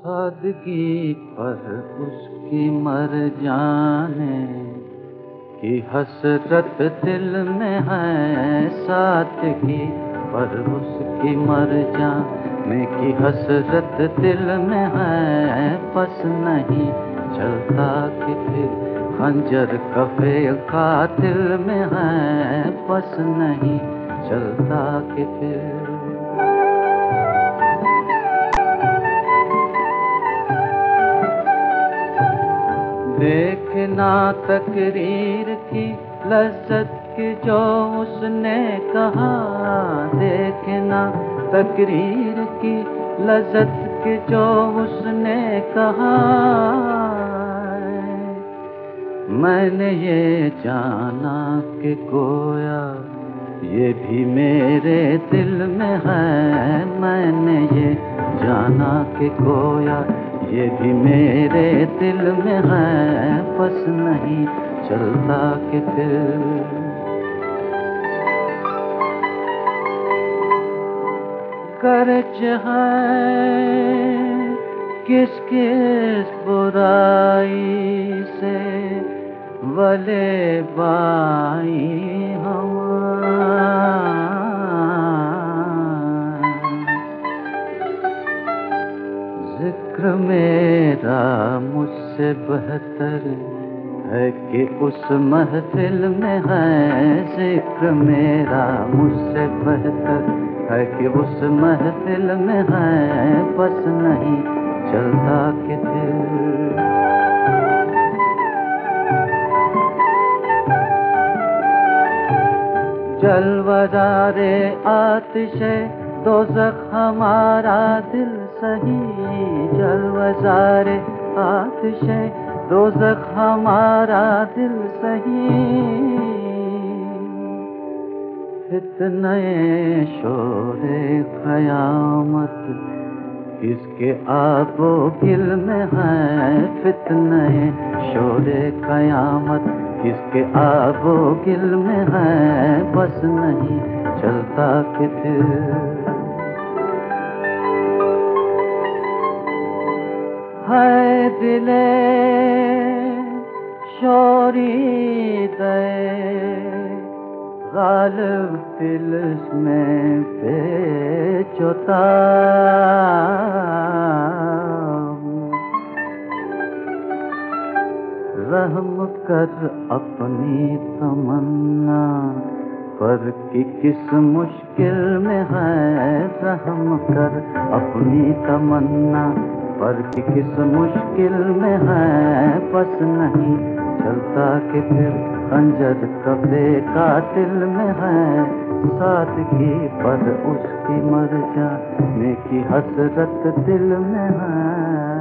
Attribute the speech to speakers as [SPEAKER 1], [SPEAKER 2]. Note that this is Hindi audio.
[SPEAKER 1] सादगी पर उसकी मर जाने की हसरत दिल में है। सादगी पर उसकी मर जाने की हसरत दिल में है। बस नहीं चलता कि फिर खंजर कफे कातिल में है। बस नहीं चलता कि फिर देखना तकरीर की लज्जत की जो उसने कहा। देखना तकरीर की लज्जत की जो उसने कहा। मैंने ये जाना कि गोया ये भी मेरे दिल में है। मैंने ये जाना कि गोया ये भी मेरे दिल में है। बस नहीं चलता कि फिर कर्ज है किस किस बुराई से वले बाई हम। जिक्र मेरा मुझसे बेहतर है कि उस महफिल में है। जिक्र मेरा मुझसे बेहतर है कि उस महफिल में है। बस नहीं चलता कि फिर जलवदारे आतिशे दोज़ख हमारा दिल सही। जलवदारे आतिशे दोज़ख हमारा दिल सही। फितने शोरे क़यामत किसके आबो गिल में है। फितने शोरे क़यामत किसके आबो गिल में है। बस नहीं चलता कि फिर है दिले शोरी दे गालिब दिल में बेचोता। रहम कर अपनी तमन्ना पर कि किस मुश्किल में है। रहम कर अपनी तमन्ना पर कि किस मुश्किल में है। बस नहीं चलता कि फिर खंजर कफे कातिल में है। सादगी पर उसकी मर जाने की हसरत दिल में है।